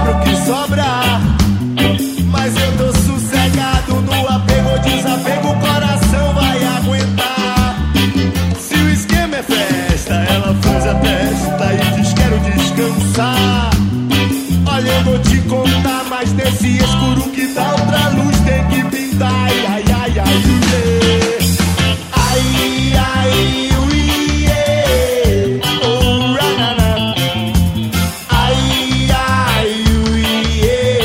pro que sobrar. Mas eu tô sossegado no apego ou desapego, o coração vai aguentar. Se o esquema é festa, ela franze a testa e diz quero descansar. Olha, eu vou te contar, mas nesse escuro que dá outra luz tem que pintar. Ai, ai, ai, ai, ai, ai, uiê, oh, ranana. Ai, ai, uiê.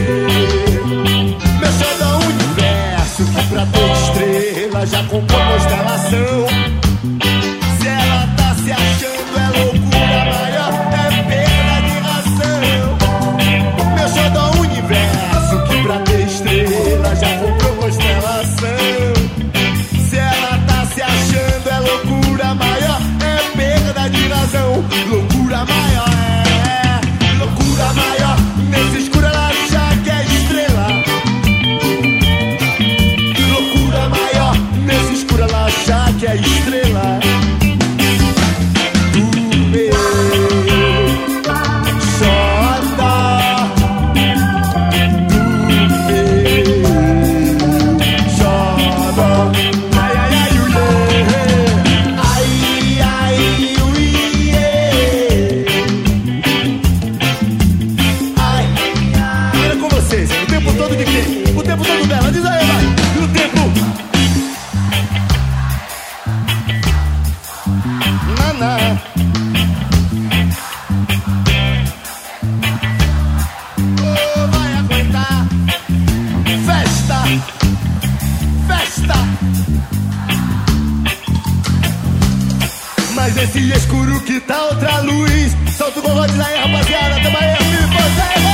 Meu xodó universo que pra ter estrela já comprou constelação. Se ela tá se achando é loucura maior, é perda de razão. Meu xodó universo que pra ter estrela já comprou constelação. Se ela tá se achando é loucura maior, é perda de razão. Loucura maior, é loucura maior. Nesse escuro ela acha que é estrela. Loucura maior, nesse escuro ela acha que é estrela. Do meu xodó, do meu xodó. Ai, ai, ai, uiê. Ai, ai, uiê. Ai, ai. Era com vocês, o tempo todo de quem? O tempo todo dela, diz aí, vai. No tempo. Naná. Oh, vai aguentar. Festa. Festa. Mas nesse escuro que tá outra luz. Solta o gorro, diz aí, rapaziada. Tamo aí, filho, você.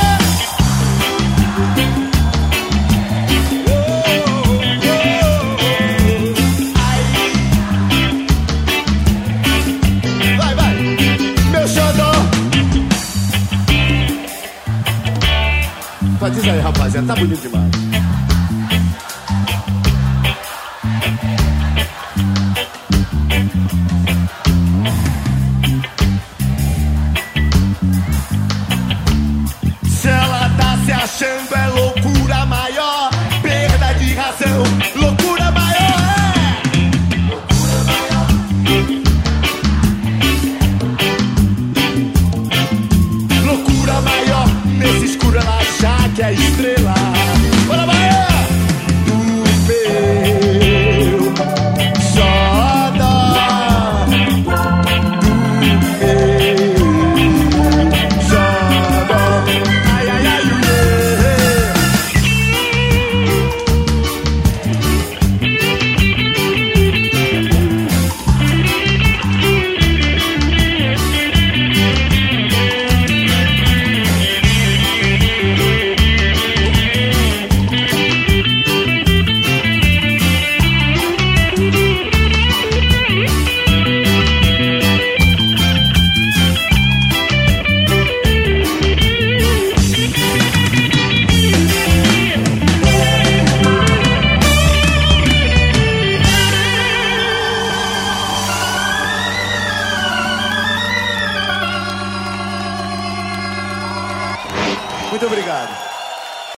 Vai, vai, meu xodó. Diz aí, rapaziada, tá bonito demais. Se ela tá se achando é loucura maior, perda de razão. Loucura maior, é loucura maior. Loucura maior, nesse escuro ela acha que é estrela. Bora, Bahia! Do meu xodó, do